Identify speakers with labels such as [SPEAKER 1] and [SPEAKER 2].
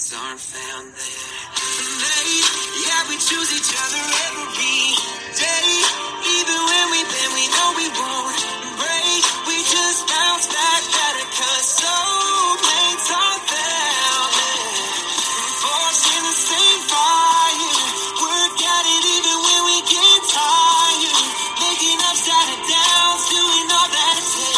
[SPEAKER 1] aren't found there. Tonight, yeah, we choose each other